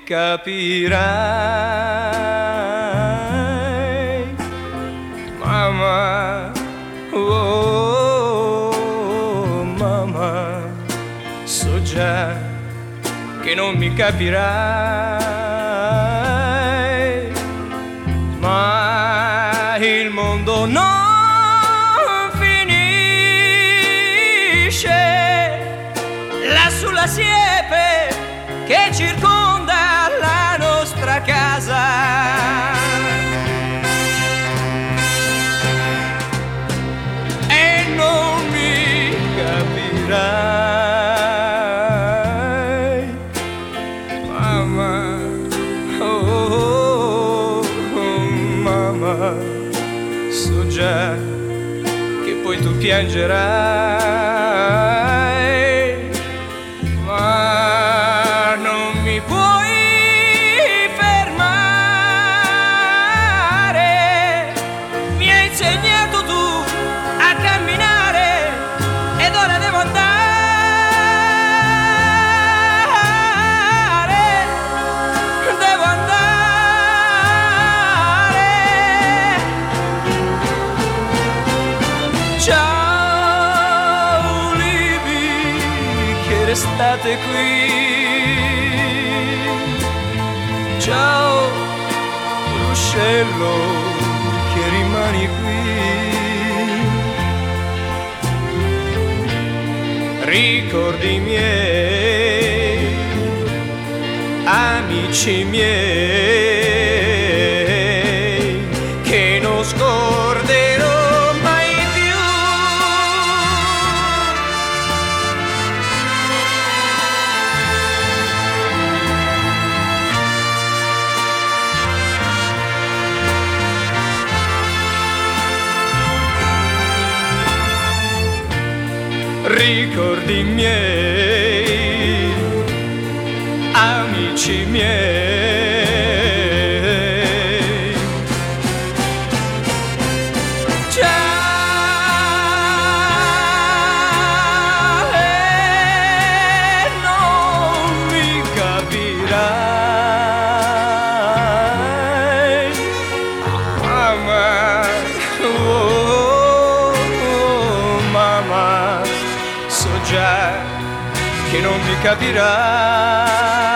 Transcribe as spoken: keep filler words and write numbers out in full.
capirai, mamma, oh mamma, so già che non mi capirai, ma il mondo non finisce là sulla siepe che circonda la nostra casa. E non mi capirai, mamma, oh, oh mamma, so già che poi tu piangerai, ma non mi puoi fermare. Mi hai insegnato tu a camminare ed ora devo andare, devo andare. Ciao Libby, che restate qui. Ciao ruscello, che rimani qui. Ricordi miei, amici miei, che non scorderò mai più. Ricordi miei, amici miei, ciao, e non mi capirai, mamma, oh, oh mamma, so già che non mi capirai.